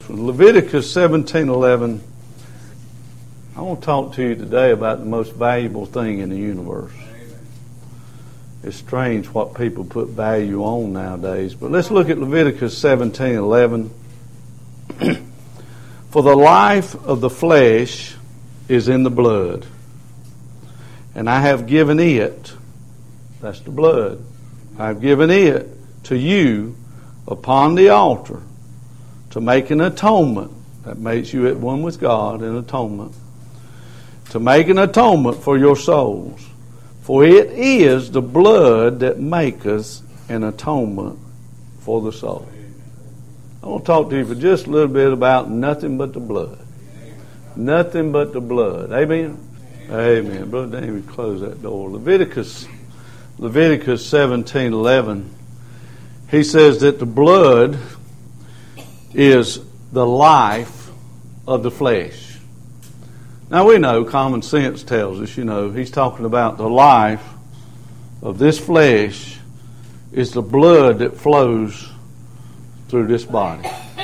Leviticus 17:11. I want to talk to you today about the most valuable thing in the universe. It's strange what people put value on nowadays. But let's look at Leviticus 17:11. For the life of the flesh is in the blood, and I have given it, that's the blood, I have given it to you upon the altar to make an atonement. That makes you at one with God, an atonement. To make an atonement for your souls. For it is the blood that maketh an atonement for the soul. I want to talk to you for just a little bit about nothing but the blood. Nothing but the blood. Amen? Amen. Brother David, close that door. Leviticus 17:11. He says that the blood is the life of the flesh. Now we know, common sense tells us, he's talking about the life of this flesh is the blood that flows through this body.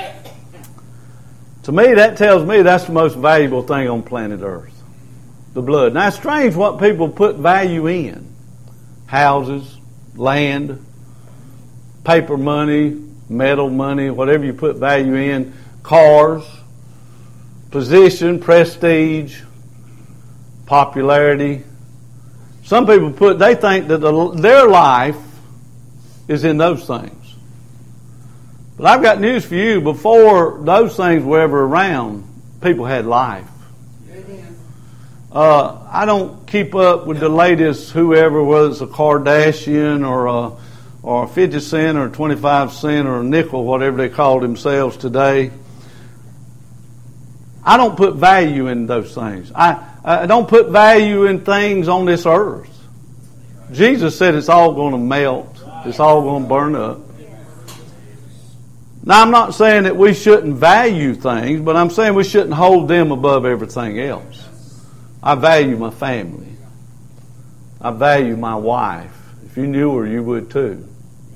To me, that tells me that's the most valuable thing on planet Earth. The blood. Now it's strange what people put value in. Houses, land, paper money, metal money, whatever you put value in, cars, position, prestige, popularity. Some people they think that their life is in those things. But I've got news for you. Before those things were ever around, people had life. I don't keep up with the latest whoever, whether it's a Kardashian or a 50 cent or 25 cent or a nickel, whatever they call themselves today. I don't put value in those things. I don't put value in things on this earth. Jesus said it's all going to melt. It's all going to burn up. Now, I'm not saying that we shouldn't value things, but I'm saying we shouldn't hold them above everything else. I value my family. I value my wife. If you knew her, you would too.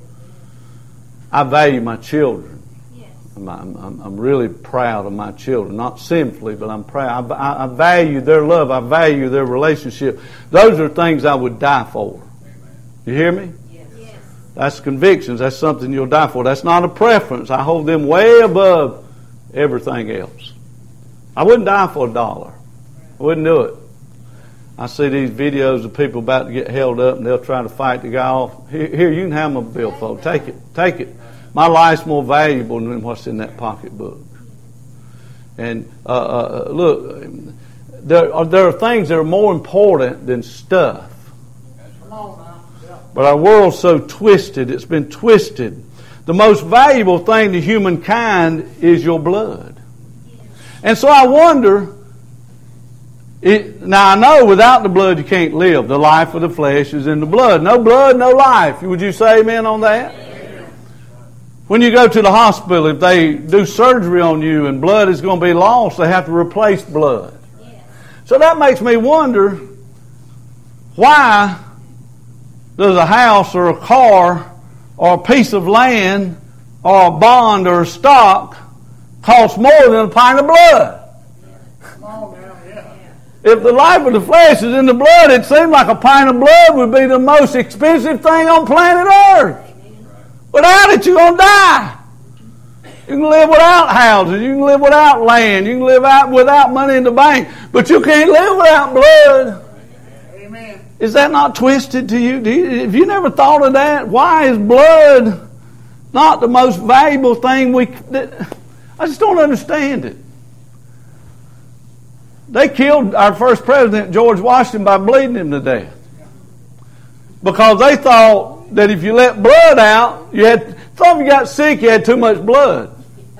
I value my children. Yes. I'm really proud of my children. Not sinfully, but I'm proud. I value their love. I value their relationship. Those are things I would die for. You hear me? Yes. Yes. That's convictions. That's something you'll die for. That's not a preference. I hold them way above everything else. I wouldn't die for $1. I wouldn't do it. I see these videos of people about to get held up and they'll try to fight the guy off. Here, you can have my billfold. Take it. My life's more valuable than what's in that pocketbook. And look, there are things that are more important than stuff. But our world's so twisted. It's been twisted. The most valuable thing to humankind is your blood. And so I wonder... Now I know without the blood you can't live. The life of the flesh is in the blood. No blood, no life. Would you say amen on that? Amen. When you go to the hospital, if they do surgery on you and blood is going to be lost, they have to replace blood. Yes. So that makes me wonder, why does a house or a car or a piece of land or a bond or a stock cost more than a pint of blood? If the life of the flesh is in the blood, it seems like a pint of blood would be the most expensive thing on planet Earth. Without it, you're going to die. You can live without houses. You can live without land. You can live without money in the bank. But you can't live without blood. Amen. Is that not twisted to you? Have you never thought of that? Why is blood not the most valuable thing I just don't understand it. They killed our first president, George Washington, by bleeding him to death. Because they thought that if you let blood out, thought if you got sick, you had too much blood.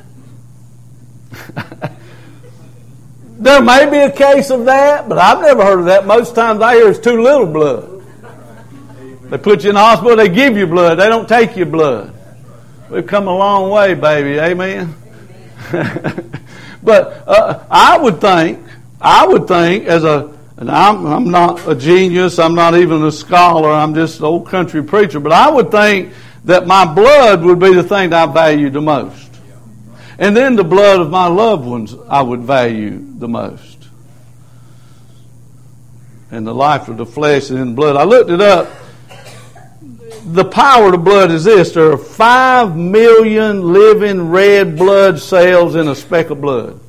There may be a case of that, but I've never heard of that. Most times I hear it's too little blood. They put you in the hospital, they give you blood. They don't take your blood. We've come a long way, baby. Amen? But I would think, and I'm not a genius, I'm not even a scholar, I'm just an old country preacher, but I would think that my blood would be the thing that I value the most. And then the blood of my loved ones I would value the most. And the life of the flesh is in the blood. I looked it up. The power of the blood is this. There are 5 million living red blood cells in a speck of blood.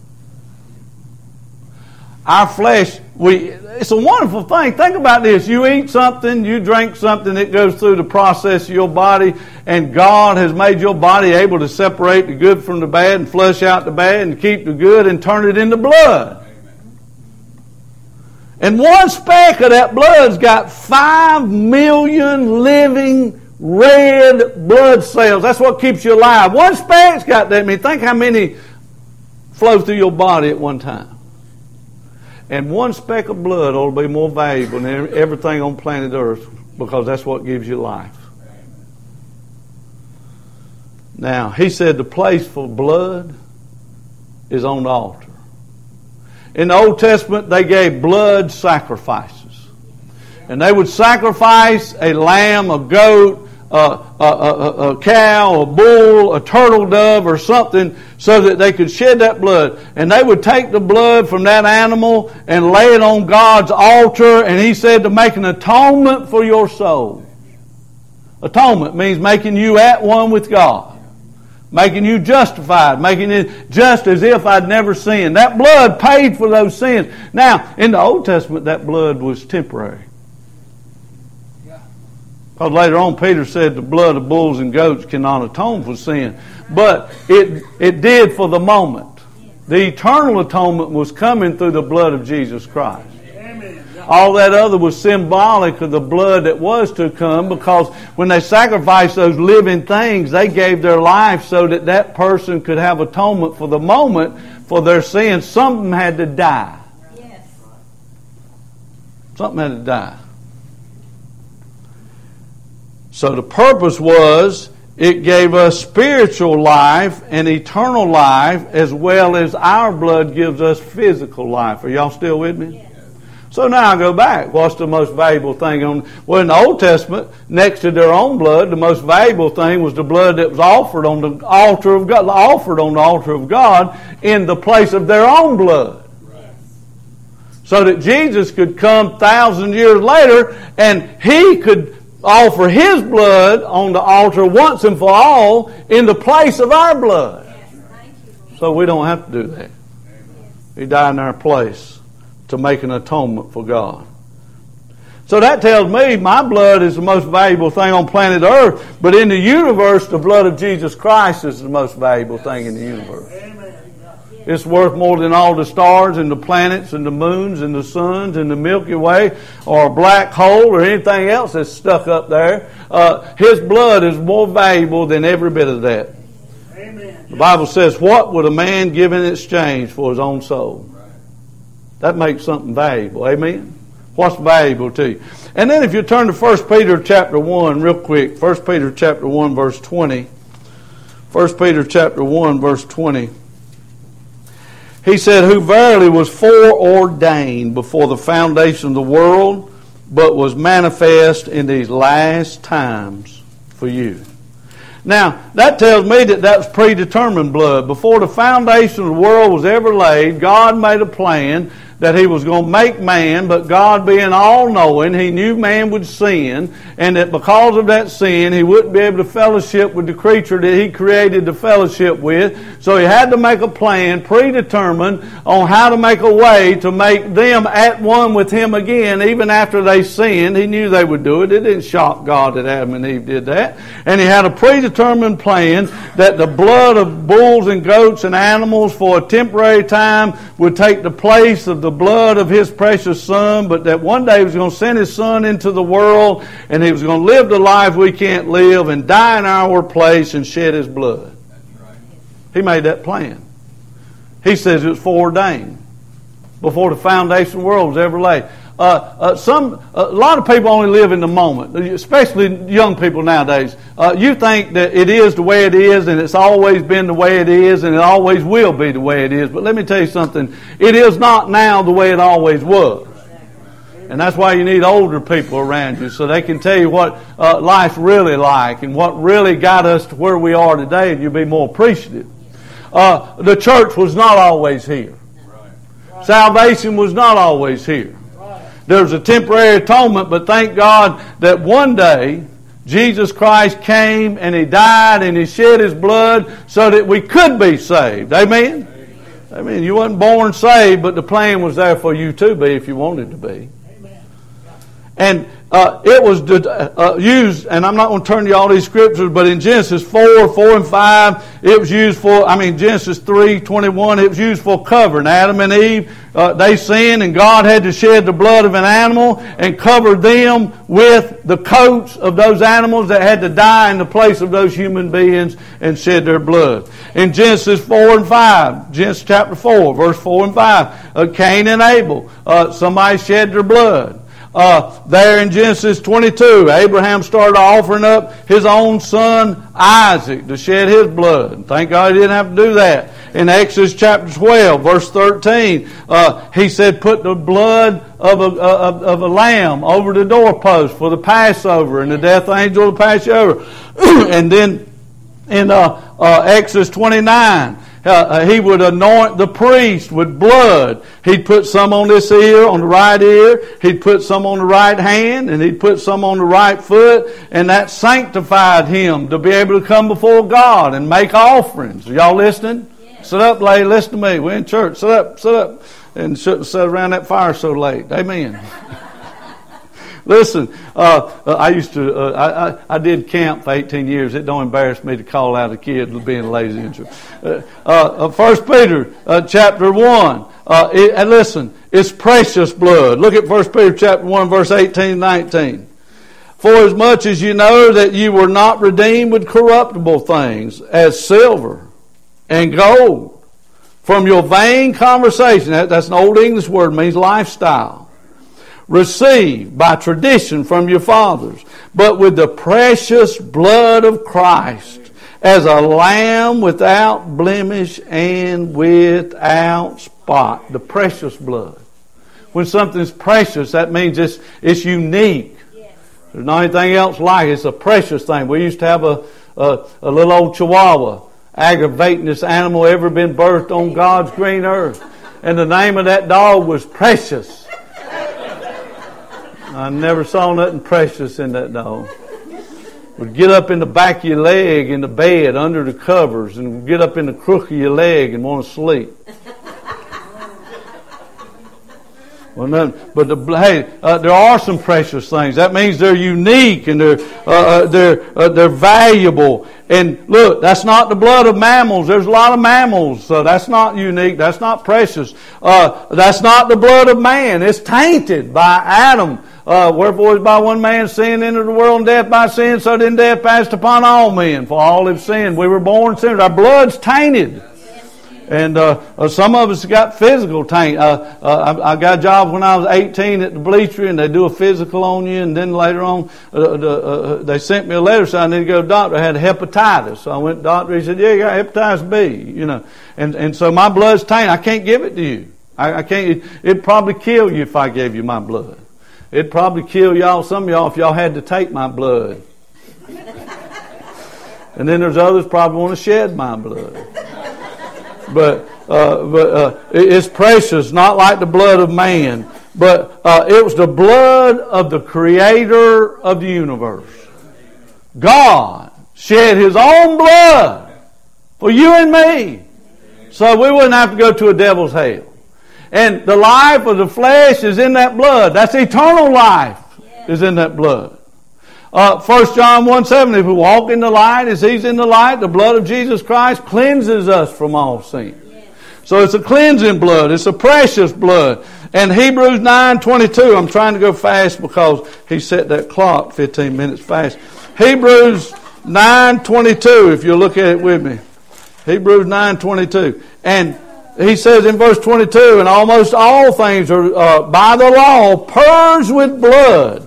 Our flesh, it's a wonderful thing. Think about this. You eat something, you drink something, it goes through the process of your body, and God has made your body able to separate the good from the bad and flush out the bad and keep the good and turn it into blood. And one speck of that blood's got 5 million living red blood cells. That's what keeps you alive. One speck's got that many. Think how many flow through your body at one time. And one speck of blood ought to be more valuable than everything on planet Earth, because that's what gives you life. Now, he said the place for blood is on the altar. In the Old Testament, they gave blood sacrifices. And they would sacrifice a lamb, a goat, a cow, a bull, a turtle dove, or something, so that they could shed that blood. And they would take the blood from that animal and lay it on God's altar, and he said to make an atonement for your soul. Atonement means making you at one with God. Making you justified. Making it just as if I'd never sinned. That blood paid for those sins. Now, in the Old Testament, that blood was temporary. Because later on, Peter said the blood of bulls and goats cannot atone for sin. But it did for the moment. The eternal atonement was coming through the blood of Jesus Christ. All that other was symbolic of the blood that was to come, because when they sacrificed those living things, they gave their life so that that person could have atonement for the moment for their sins. Something had to die. Yes. Something had to die. So the purpose was it gave us spiritual life and eternal life, as well as our blood gives us physical life. Are y'all still with me? Yes. So now I go back. What's the most valuable thing on? Well, in the Old Testament, next to their own blood, the most valuable thing was the blood that was offered on the altar of God, in the place of their own blood. Right. So that Jesus could come 1,000 years later and he could offer his blood on the altar once and for all in the place of our blood. So we don't have to do that. He died in our place to make an atonement for God. So that tells me my blood is the most valuable thing on planet Earth, but in the universe, the blood of Jesus Christ is the most valuable thing in the universe. It's worth more than all the stars and the planets and the moons and the suns and the Milky Way or a black hole or anything else that's stuck up there. His blood is more valuable than every bit of that. Amen. The Bible says, what would a man give in exchange for his own soul? That makes something valuable. Amen? What's valuable to you? And then if you turn to 1 Peter chapter 1 real quick. 1 Peter chapter 1 verse 20. 1 Peter chapter 1 verse 20. He said, who verily was foreordained before the foundation of the world, but was manifest in these last times for you. Now, that tells me that was predetermined blood. Before the foundation of the world was ever laid, God made a plan that he was going to make man, but God being all-knowing, he knew man would sin, and that because of that sin, he wouldn't be able to fellowship with the creature that he created to fellowship with. So he had to make a plan, predetermined, on how to make a way to make them at one with him again, even after they sinned. He knew they would do it. It didn't shock God that Adam and Eve did that. And he had a predetermined plan that the blood of bulls and goats and animals for a temporary time would take the place of the blood of his precious Son, but that one day he was going to send his Son into the world, and he was going to live the life we can't live and die in our place and shed his blood. That's right. He made that plan. He says it was foreordained before the foundation of the world was ever laid. A lot of people only live in the moment, especially young people nowadays. You think that it is the way it is, and it's always been the way it is, and it always will be the way it is. But let me tell you something. It is not now the way it always was. And that's why you need older people around you, so they can tell you what life's really like and what really got us to where we are today, and you'll be more appreciative. the church was not always here. Salvation was not always here. There was a temporary atonement, but thank God that one day Jesus Christ came and He died and He shed His blood so that we could be saved. Amen? Amen. You wasn't born saved, but the plan was there for you to be if you wanted to be. And it was used, and I'm not going to turn to all these scriptures, but in Genesis 4, 4 and 5, it was used for, Genesis 3, 21, it was used for covering. Adam and Eve, they sinned, and God had to shed the blood of an animal and cover them with the coats of those animals that had to die in the place of those human beings and shed their blood. In Genesis 4 and 5, Genesis chapter 4, verse 4 and 5, Cain and Abel, somebody shed their blood. There in Genesis 22, Abraham started offering up his own son Isaac to shed his blood. And thank God he didn't have to do that. In Exodus chapter 12, verse 13, he said, put the blood of a lamb over the doorpost for the Passover, and the death angel will pass you over. And then in Exodus 29, he would anoint the priest with blood. He'd put some on this ear, on the right ear. He'd put some on the right hand, and he'd put some on the right foot. And that sanctified him to be able to come before God and make offerings. Are y'all listening? Yeah. Sit up, lady. Listen to me. We're in church. Sit up. And shouldn't sit around that fire so late. Amen. Listen, I used to, I did camp for 18 years. It don't embarrass me to call out a kid being lazy. 1 Peter chapter 1. And listen, it's precious blood. Look at 1 Peter chapter 1, verse 18 and 19. For as much as you know that you were not redeemed with corruptible things, as silver and gold, from your vain conversation, that's an old English word, means lifestyle, received by tradition from your fathers, but with the precious blood of Christ, as a lamb without blemish and without spot. The precious blood. When something's precious, that means it's unique. There's not anything else like it. It's a precious thing. We used to have a little old Chihuahua, aggravatingest animal ever been birthed on God's green earth. And the name of that dog was Precious. I never saw nothing precious in that dog. Would get up in the back of your leg in the bed under the covers, and get up in the crook of your leg and want to sleep. Well, but there are some precious things. That means they're unique and they're valuable. And look, that's not the blood of mammals. There's a lot of mammals, so that's not unique. That's not precious. That's not the blood of man. It's tainted by Adam. Wherefore by one man sin entered the world, and death by sin, so then death passed upon all men. For all have sinned. We were born sinners. Our blood's tainted. And some of us got physical taint. I got a job when I was 18 at the bleachery, and they do a physical on you, and then later on they sent me a letter saying I need to go to the doctor. I had hepatitis. So I went to the doctor. He said, yeah, you got hepatitis B. You know, and so my blood's tainted. I can't give it to you. I can't. It'd probably kill you if I gave you my blood. It'd probably kill y'all, some of y'all, if y'all had to take my blood. And then there's others probably want to shed my blood. But it's precious, not like the blood of man. But it was the blood of the Creator of the universe. God shed His own blood for you and me, so we wouldn't have to go to a devil's hell. And the life of the flesh is in that blood. That's eternal life is in that blood. 1 John 1:7, if we walk in the light as He's in the light, the blood of Jesus Christ cleanses us from all sin. So it's a cleansing blood. It's a precious blood. And Hebrews 9:22, I'm trying to go fast because he set that clock 15 minutes fast. Hebrews 9:22, if you'll look at it with me. Hebrews 9:22. And he says in verse 22, and almost all things are by the law purged with blood.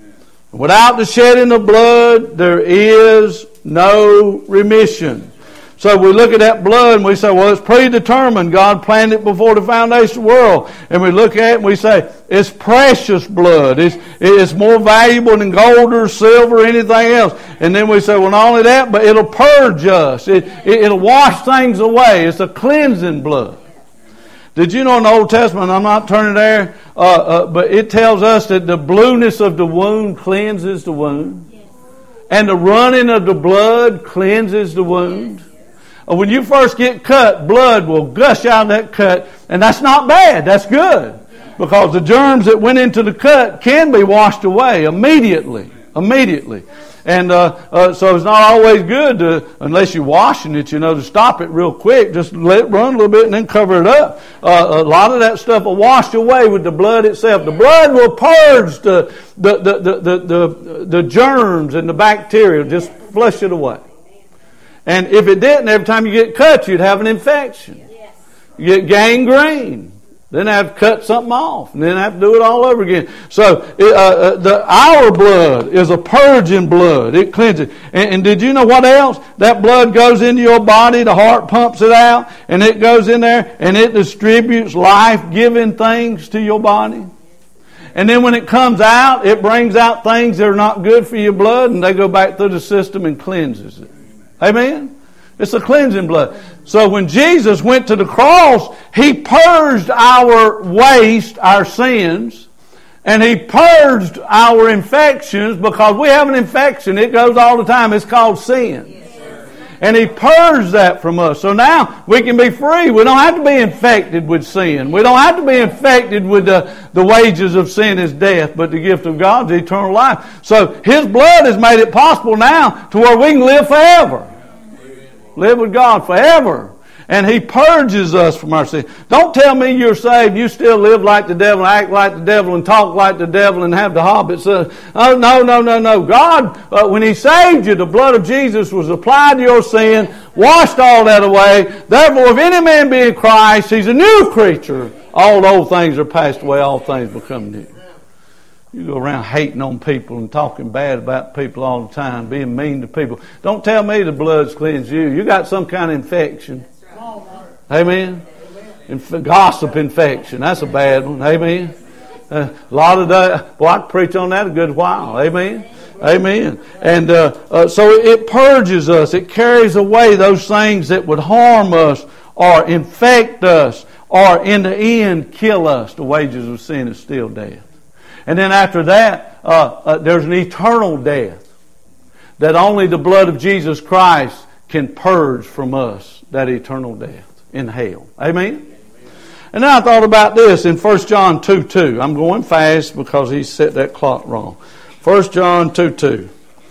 Without the shedding of blood, there is no remission. So we look at that blood and we say, well, it's predetermined. God planned it before the foundation of the world. And we look at it and we say, it's precious blood. It's more valuable than gold or silver or anything else. And then we say, well, not only that, but it'll purge us. It'll wash things away. It's a cleansing blood. Did you know in the Old Testament, I'm not turning there, but it tells us that the blueness of the wound cleanses the wound. And the running of the blood cleanses the wound. When you first get cut, blood will gush out of that cut. And that's not bad. That's good. Because the germs that went into the cut can be washed away immediately. And so it's not always good to, unless you're washing it, to stop it real quick. Just let it run a little bit and then cover it up. A lot of that stuff will wash away with the blood itself. The blood will purge the germs and the bacteria. Just flush it away. And if it didn't, every time you get cut, you'd have an infection. You get gangrene. Then have to cut something off, and then have to do it all over again. So our blood is a purging blood. It cleanses. And did you know what else? That blood goes into your body. The heart pumps it out, and it goes in there, and it distributes life-giving things to your body. And then when it comes out, it brings out things that are not good for your blood, and they go back through the system and cleanses it. Amen? It's a cleansing blood. So when Jesus went to the cross, He purged our waste, our sins, and He purged our infections, because we have an infection. It goes all the time. It's called sin. And He purged that from us. So now we can be free. We don't have to be infected with sin. We don't have to be infected with the wages of sin is death, but the gift of God is eternal life. So His blood has made it possible now to where we can live forever. Live with God forever. And He purges us from our sin. Don't tell me you're saved, you still live like the devil, act like the devil, and talk like the devil, and have the hobbits. Oh, no. God, when He saved you, the blood of Jesus was applied to your sin, washed all that away. Therefore, if any man be in Christ, he's a new creature. All old things are passed away, all things become new. You go around hating on people and talking bad about people all the time, being mean to people. Don't tell me the blood's cleansed you. You got some kind of infection. Amen? Gossip infection. That's a bad one. Amen? A lot of that. Boy, I could preach on that a good while. Amen? Amen. And so it purges us. It carries away those things that would harm us or infect us or in the end kill us. The wages of sin is still death. And then after that, there's an eternal death that only the blood of Jesus Christ can purge from us, that eternal death in hell. Amen? And then I thought about this in 1 John 2:2. I'm going fast because he set that clock wrong. 1 John 2:2.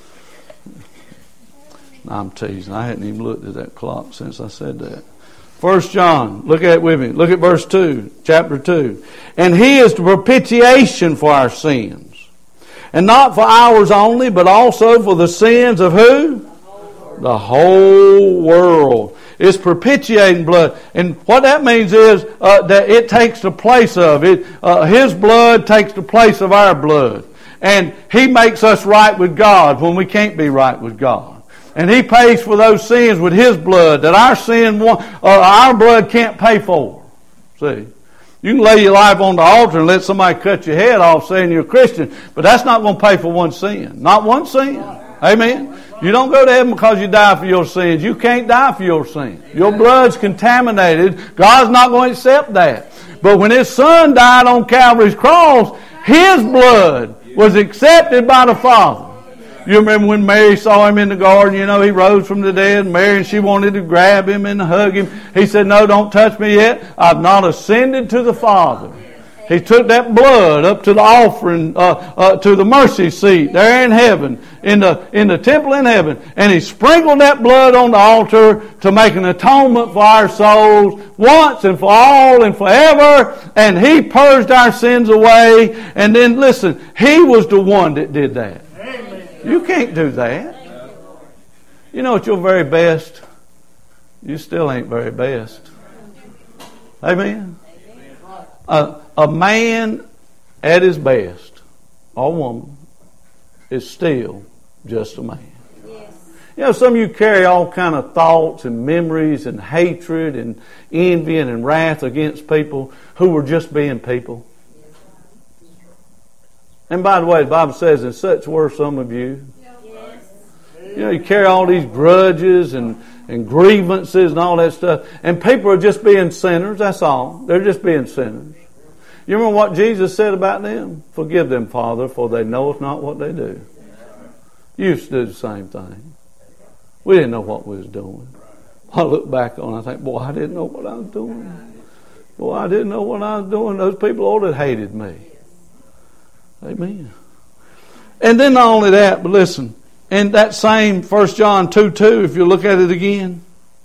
I'm teasing. I hadn't even looked at that clock since I said that. 1 John, look at it with me. Look at verse 2, chapter 2. And He is the propitiation for our sins. And not for ours only, but also for the sins of who? The whole world. It's propitiating blood. And what that means is that it takes the place of it. His blood takes the place of our blood. And He makes us right with God when we can't be right with God. And He pays for those sins with His blood that our blood can't pay for. See, you can lay your life on the altar and let somebody cut your head off saying you're a Christian, but that's not going to pay for one sin. Not one sin. Amen. You don't go to heaven because you die for your sins. You can't die for your sins. Your blood's contaminated. God's not going to accept that. But when His Son died on Calvary's cross, His blood was accepted by the Father. You remember when Mary saw Him in the garden, He rose from the dead. Mary, and she wanted to grab Him and hug Him. He said, no, don't touch me yet. I've not ascended to the Father. He took that blood up to the offering, to the mercy seat there in heaven, in the temple in heaven. And He sprinkled that blood on the altar to make an atonement for our souls once and for all and forever. And He purged our sins away. And then listen, He was the one that did that. You can't do that. At your very best, you still ain't very best. Amen? A man at his best, or woman, is still just a man. You know, some of you carry all kind of thoughts and memories and hatred and envy and wrath against people who were just being people. And by the way, the Bible says, and such were some of you. You know, you carry all these grudges and grievances and all that stuff. And people are just being sinners, that's all. They're just being sinners. You remember what Jesus said about them? Forgive them, Father, for they knoweth not what they do. You used to do the same thing. We didn't know what we was doing. I look back on it, I think, boy, I didn't know what I was doing. Boy, I didn't know what I was doing. Those people all that hated me. Amen. And then not only that, but listen, in that same 1 John 2:2, if you look at it again,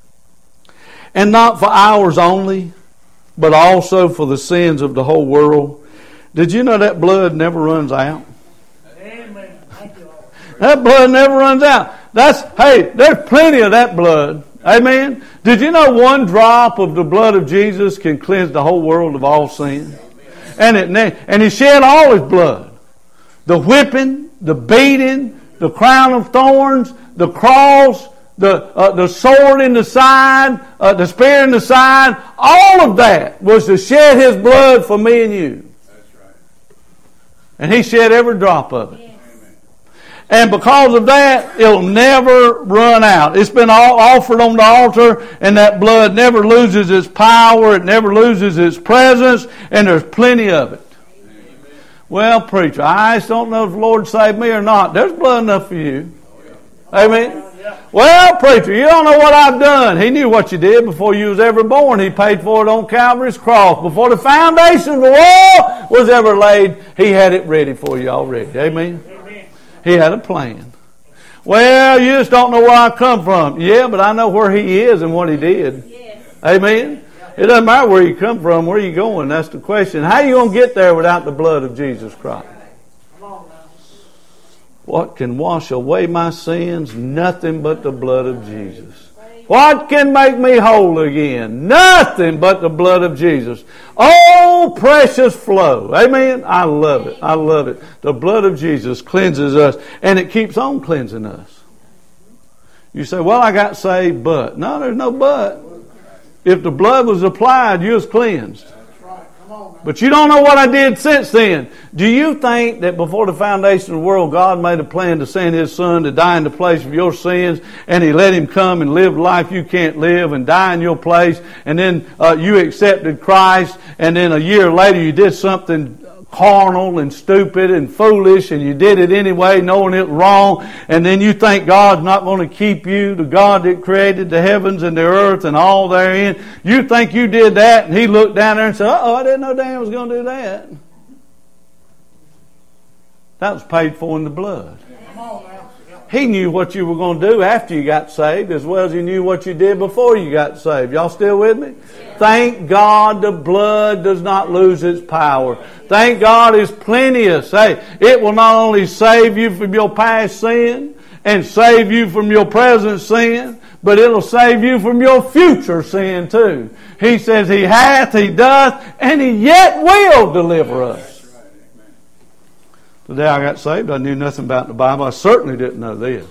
and not for ours only, but also for the sins of the whole world. Did you know that blood never runs out? Amen. Thank you, Lord. That blood never runs out. There's plenty of that blood. Amen. Did you know one drop of the blood of Jesus can cleanse the whole world of all sin? And He shed all His blood. The whipping, the beating, the crown of thorns, the cross, the sword in the side, the spear in the side, all of that was to shed His blood for me and you. That's right. And He shed every drop of it. Yes. And because of that, it'll never run out. It's been all offered on the altar, and that blood never loses its power, it never loses its presence, and there's plenty of it. Amen. Well, preacher, I just don't know if the Lord saved me or not. There's blood enough for you. Amen. Well, preacher, you don't know what I've done. He knew what you did before you was ever born. He paid for it on Calvary's cross. Before the foundation of the world was ever laid, He had it ready for you already. Amen. He had a plan. Well, you just don't know where I come from. Yeah, but I know where He is and what He did. Amen. It doesn't matter where you come from, where you going. That's the question. How are you going to get there without the blood of Jesus Christ? What can wash away my sins? Nothing but the blood of Jesus. What can make me whole again? Nothing but the blood of Jesus. Oh, precious flow. Amen. I love it. I love it. The blood of Jesus cleanses us, and it keeps on cleansing us. You say, well, I got saved, but. No, there's no but. If the blood was applied, you was cleansed. But you don't know what I did since then. Do you think that before the foundation of the world, God made a plan to send His Son to die in the place of your sins, and He let Him come and live life you can't live and die in your place, and then you accepted Christ, and then a year later you did something carnal and stupid and foolish, and you did it anyway knowing it wrong, and then you think God's not going to keep you, the God that created the heavens and the earth and all therein. You think you did that, and He looked down there and said, I didn't know Dan was going to do that. That was paid for in the blood. He knew what you were going to do after you got saved as well as He knew what you did before you got saved. Y'all still with me? Yeah. Thank God the blood does not lose its power. Thank God it's plenteous. Hey, it will not only save you from your past sin and save you from your present sin, but it'll save you from your future sin too. He says He hath, He doth, and He yet will deliver us. The day I got saved, I knew nothing about the Bible. I certainly didn't know this.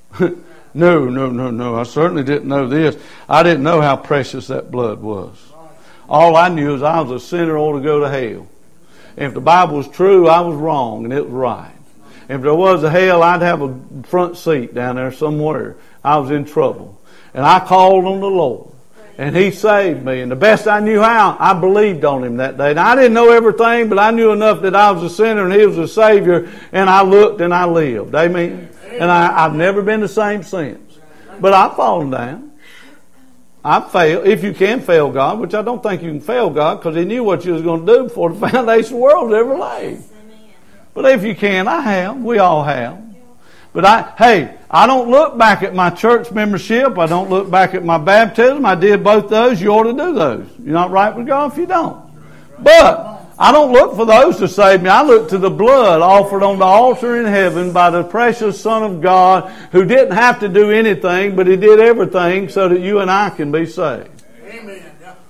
No. I certainly didn't know this. I didn't know how precious that blood was. All I knew is I was a sinner ought to go to hell. And if the Bible was true, I was wrong and it was right. And if there was a hell, I'd have a front seat down there somewhere. I was in trouble. And I called on the Lord. And He saved me. And the best I knew how, I believed on Him that day. And I didn't know everything, but I knew enough that I was a sinner and He was a Savior. And I looked and I lived. Amen. And I've never been the same since. But I've fallen down. I've failed. If you can fail God, which I don't think you can fail God, because He knew what you was going to do before the foundation of the world was ever laid. But if you can, I have. We all have. But I don't look back at my church membership. I don't look back at my baptism. I did both those. You ought to do those. You're not right with God if you don't. But I don't look for those to save me. I look to the blood offered on the altar in heaven by the precious Son of God, who didn't have to do anything, but He did everything so that you and I can be saved. Amen.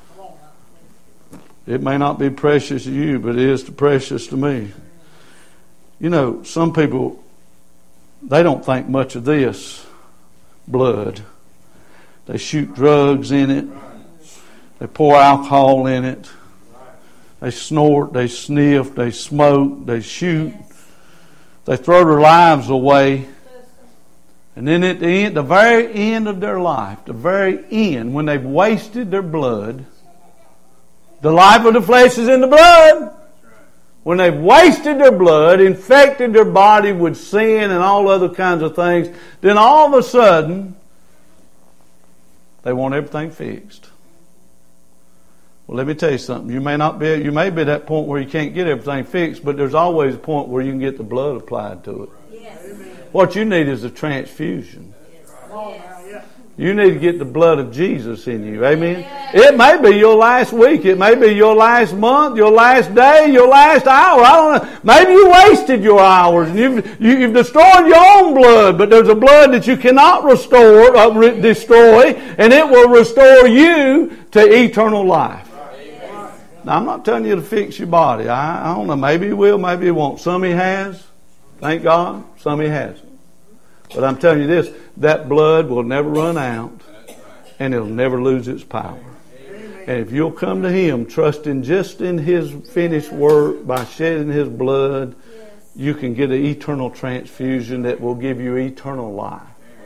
It may not be precious to you, but it is precious to me. You know, some people, they don't think much of this. blood. They shoot drugs in it. They pour alcohol in it. They snort, they sniff, they smoke, they shoot. They throw their lives away. And then at the end, the very end of their life, the very end, when they've wasted their blood, the life of the flesh is in the blood. When they've wasted their blood, infected their body with sin and all other kinds of things, then all of a sudden, they want everything fixed. Well, let me tell you something. You may be at that point where you can't get everything fixed, but there's always a point where you can get the blood applied to it. Yes. What you need is a transfusion. You need to get the blood of Jesus in you. Amen. It may be your last week. It may be your last month, your last day, your last hour. I don't know. Maybe you wasted your hours and you've destroyed your own blood. But there's a blood that you cannot destroy, and it will restore you to eternal life. Now, I'm not telling you to fix your body. I don't know. Maybe you will, maybe you won't. Some he has. Thank God. Some he hasn't. But I'm telling you this, that blood will never run out, and it'll never lose its power. And if you'll come to Him trusting just in His finished work by shedding His blood, you can get an eternal transfusion that will give you eternal life.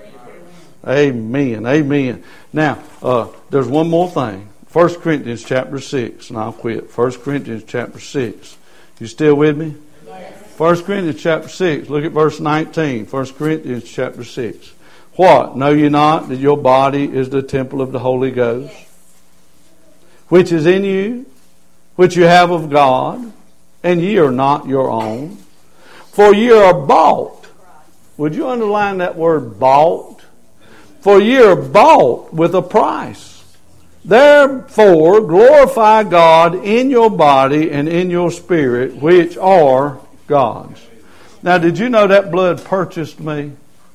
Amen. Amen. Now, there's one more thing. 1 Corinthians chapter 6, and I'll quit. 1 Corinthians chapter 6. You still with me? 1 Corinthians chapter 6, look at verse 19. 1 Corinthians chapter 6. What? Know ye not that your body is the temple of the Holy Ghost, which is in you, which you have of God, and ye are not your own? For ye are bought. Would you underline that word bought? For ye are bought with a price. Therefore glorify God in your body and in your spirit, which are God's. Now, did you know that blood purchased me?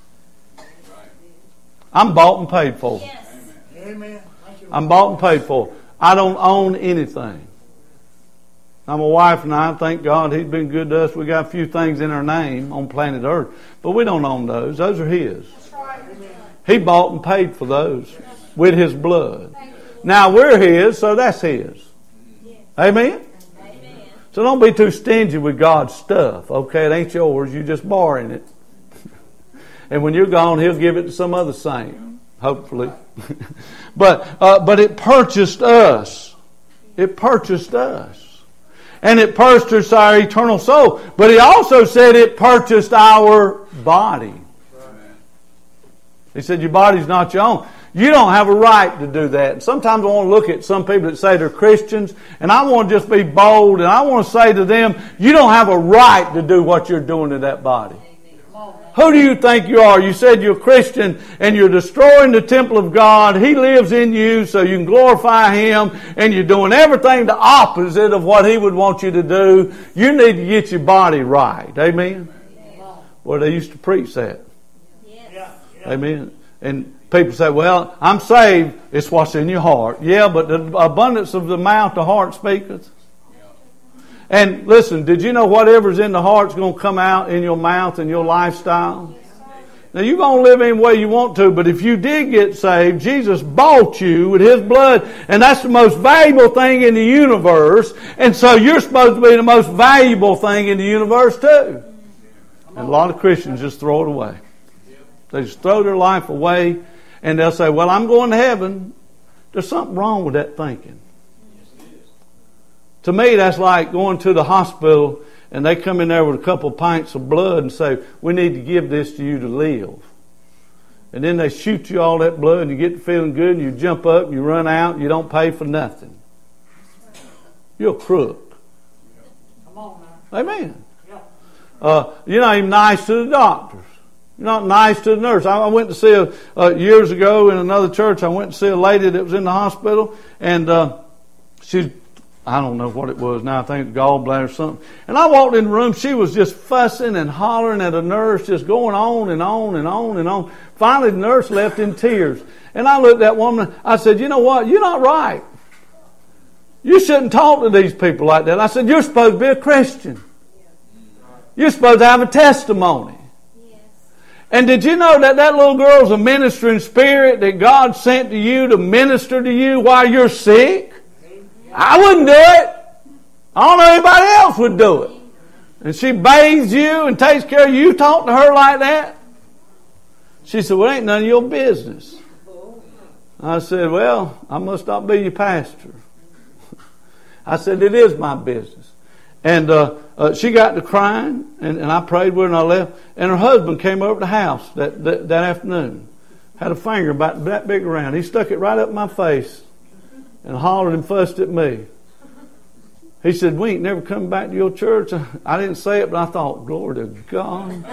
I'm bought and paid for. Yes. Amen. I'm bought and paid for. I don't own anything. Now, my wife and I, thank God, He's been good to us. We got a few things in our name on planet Earth, but we don't own those. Those are His. He bought and paid for those with His blood. Now, we're His, so that's His. Amen? So don't be too stingy with God's stuff. Okay, it ain't yours. You're just borrowing it. And when you're gone, He'll give it to some other saint, hopefully. But it purchased us. It purchased us. And it purchased our eternal soul. But He also said it purchased our body. He said your body's not your own. You don't have a right to do that. Sometimes I want to look at some people that say they're Christians, and I want to just be bold, and I want to say to them, you don't have a right to do what you're doing to that body. Who do you think you are? You said you're a Christian, and you're destroying the temple of God. He lives in you so you can glorify Him, and you're doing everything the opposite of what He would want you to do. You need to get your body right. Amen? Well, they used to preach that. Amen? And people say, well, I'm saved. It's what's in your heart. Yeah, but the abundance of the mouth, the heart speaketh. And listen, did you know whatever's in the heart's going to come out in your mouth and your lifestyle? Now, you're going to live any way you want to, but if you did get saved, Jesus bought you with His blood, and that's the most valuable thing in the universe, and so you're supposed to be the most valuable thing in the universe too. And a lot of Christians just throw it away. They just throw their life away, and they'll say, well, I'm going to heaven. There's something wrong with that thinking. To me, that's like going to the hospital, and they come in there with a couple of pints of blood and say, we need to give this to you to live. And then they shoot you all that blood, and you get to feeling good, and you jump up, and you run out, and you don't pay for nothing. You're a crook. Come on now. Amen. You're not even nice to the doctors. You're not nice to the nurse. I went to see years ago in another church. I went to see a lady that was in the hospital, and she's, I don't know what it was now. I think it's gallbladder or something. And I walked in the room. She was just fussing and hollering at a nurse, just going on and on and on and on. Finally, the nurse left in tears. And I looked at that woman. I said, you know what? You're not right. You shouldn't talk to these people like that. I said, you're supposed to be a Christian. You're supposed to have a testimony. And did you know that that little girl's a ministering spirit that God sent to you to minister to you while you're sick? I wouldn't do it. I don't know anybody else would do it. And she bathes you and takes care of you. You talk to her like that? She said, well, it ain't none of your business. I said, well, I must not be your pastor. I said, it is my business. And she got to crying, and I prayed with her and I left. And her husband came over to the house that afternoon. Had a finger about that big around. He stuck it right up my face and hollered and fussed at me. He said, we ain't never come back to your church. I didn't say it, but I thought, glory to God.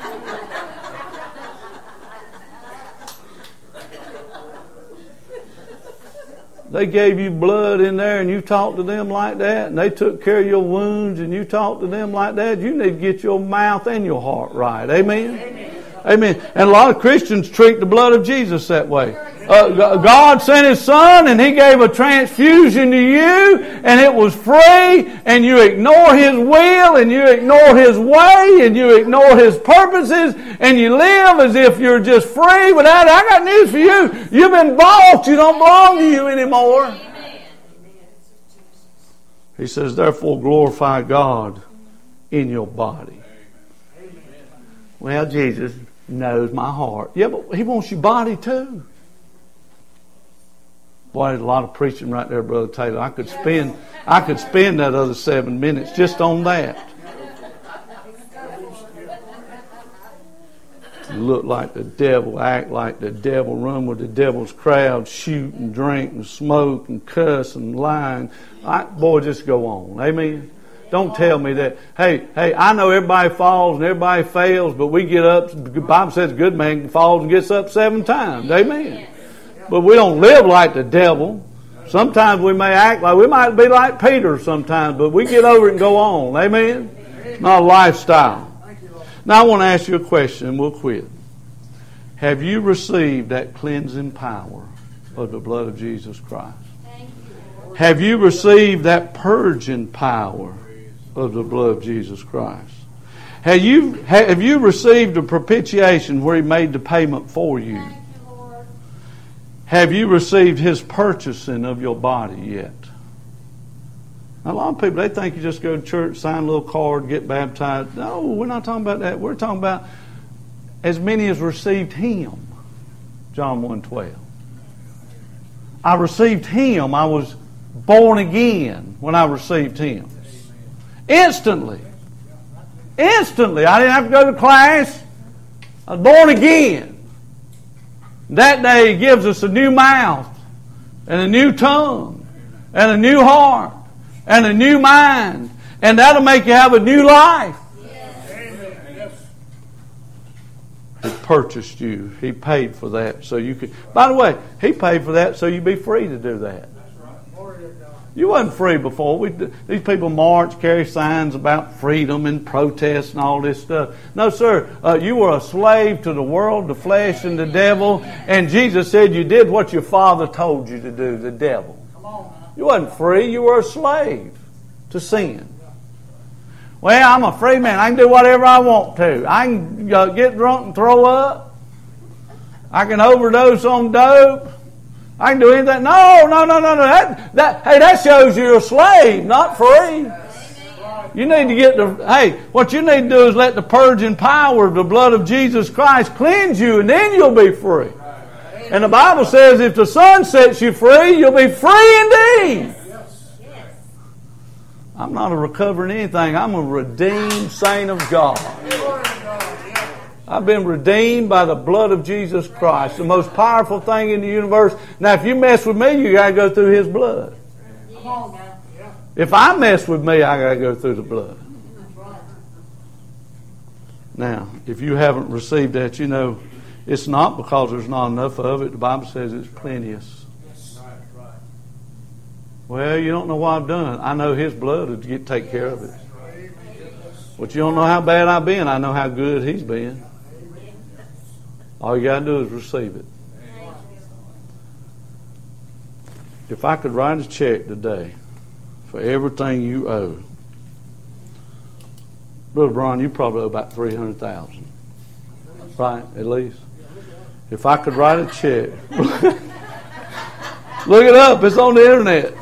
They gave you blood in there and you talked to them like that, and they took care of your wounds and you talked to them like that. You need to get your mouth and your heart right. Amen? Amen. Amen. And a lot of Christians treat the blood of Jesus that way. God sent His Son and He gave a transfusion to you and it was free, and you ignore His will and you ignore His way and you ignore His purposes and you live as if you're just free without it. I got news for you. You've been bought. You don't belong to you anymore. Amen. He says, therefore glorify God in your body. Amen. Well, Jesus knows my heart. Yeah, but He wants your body too. Boy, there's a lot of preaching right there, Brother Taylor. I could spend that other 7 minutes just on that. You look like the devil, act like the devil, run with the devil's crowd, shoot and drink and smoke and cuss and lie. Boy, just go on. Amen. Don't tell me that. Hey, I know everybody falls and everybody fails, but we get up. The Bible says a good man falls and gets up 7 times. Amen. But we don't live like the devil. Sometimes we may act like, we might be like Peter sometimes, but we get over it and go on. Amen? It's not a lifestyle. Now I want to ask you a question and we'll quit. Have you received that cleansing power of the blood of Jesus Christ? Have you received that purging power of the blood of Jesus Christ? Have you received a propitiation where He made the payment for you? Have you received His purchasing of your body yet? Now, a lot of people, they think you just go to church, sign a little card, get baptized. No, we're not talking about that. We're talking about as many as received Him. John 1:12. I received Him. I was born again when I received Him. Instantly. Instantly. I didn't have to go to class. I was born again. That day He gives us a new mouth and a new tongue and a new heart and a new mind, and that'll make you have a new life. Yes. He purchased you. He paid for that so you could. By the way, He paid for that so you'd be free to do that. You wasn't free before. These people march, carry signs about freedom and protest and all this stuff. No, sir. You were a slave to the world, the flesh, and the devil. And Jesus said you did what your father told you to do, the devil. You wasn't free. You were a slave to sin. Well, I'm a free man. I can do whatever I want to. I can get drunk and throw up. I can overdose on dope. I can do anything. No. That shows you're a slave, not free. You need to get what you need to do is let the purging power of the blood of Jesus Christ cleanse you, and then you'll be free. And the Bible says if the Son sets you free, you'll be free indeed. I'm not a recovering anything. I'm a redeemed saint of God. I've been redeemed by the blood of Jesus Christ, the most powerful thing in the universe. Now, if you mess with me, you got to go through His blood. Come on, man. Yeah. If I mess with me, I got to go through the blood. Now, if you haven't received that, you know, it's not because there's not enough of it. The Bible says it's plenteous. Well, you don't know what I've done. I know His blood will take care of it. But you don't know how bad I've been. I know how good He's been. All you got to do is receive it. If I could write a check today for everything you owe, Brother Brian, you probably owe about $300,000. Right, at least. If I could write a check. Look it up. It's on the internet.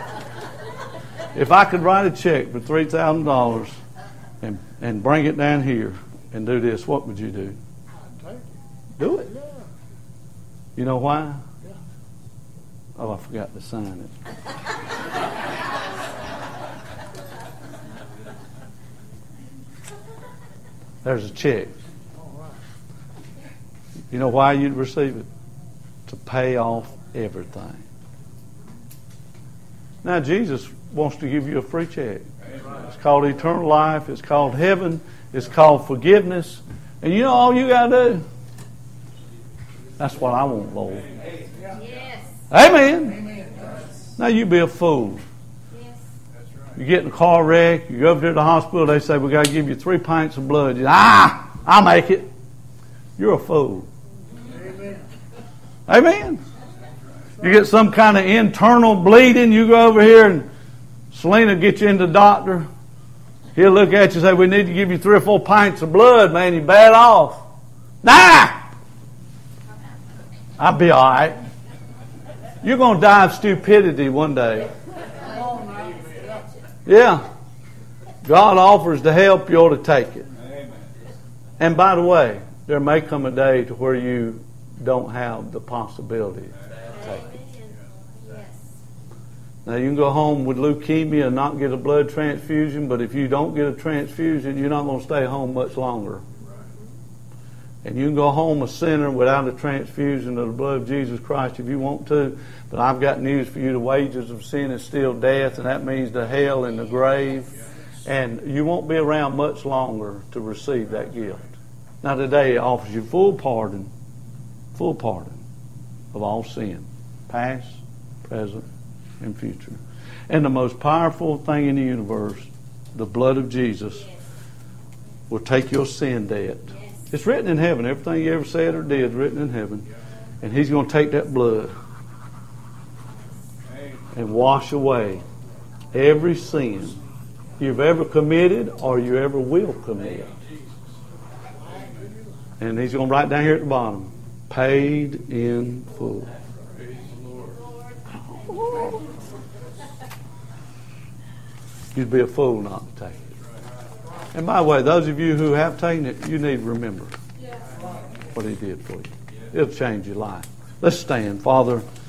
If I could write a check for $3,000 and bring it down here and do this, what would you do? Do it. You know why? Oh, I forgot to sign it. There's a check. You know why you'd receive it? To pay off everything. Now, Jesus wants to give you a free check. It's called eternal life. It's called heaven. It's called forgiveness. And you know all you got to do? That's what I want, Lord. Yes. Amen. Now, you be a fool. Yes. You get in a car wreck. You go over to the hospital. They say, we got to give you 3 pints of blood. You say, I'll make it. You're a fool. Amen. You get some kind of internal bleeding, you go over here and Selena get you into the doctor. He'll look at you and say, we need to give you 3 or 4 pints of blood, man. You're bad off. Nah! I'll be all right. You're going to die of stupidity one day. Yeah. God offers to help, you ought to take it. And by the way, there may come a day to where you don't have the possibility to take it. Now, you can go home with leukemia and not get a blood transfusion, but if you don't get a transfusion, you're not going to stay home much longer. And you can go home a sinner without a transfusion of the blood of Jesus Christ if you want to, but I've got news for you. The wages of sin is still death, and that means the hell and the grave. And you won't be around much longer to receive that gift. Now, today it offers you full pardon of all sin, past, present, and future. And the most powerful thing in the universe, the blood of Jesus, will take your sin debt. It's written in heaven. Everything you ever said or did is written in heaven. And He's going to take that blood and wash away every sin you've ever committed or you ever will commit. And He's going to write down here at the bottom, paid in full. You'd be a fool not to take it. And by the way, those of you who have taken it, you need to remember what He did for you. It'll change your life. Let's stand. Father,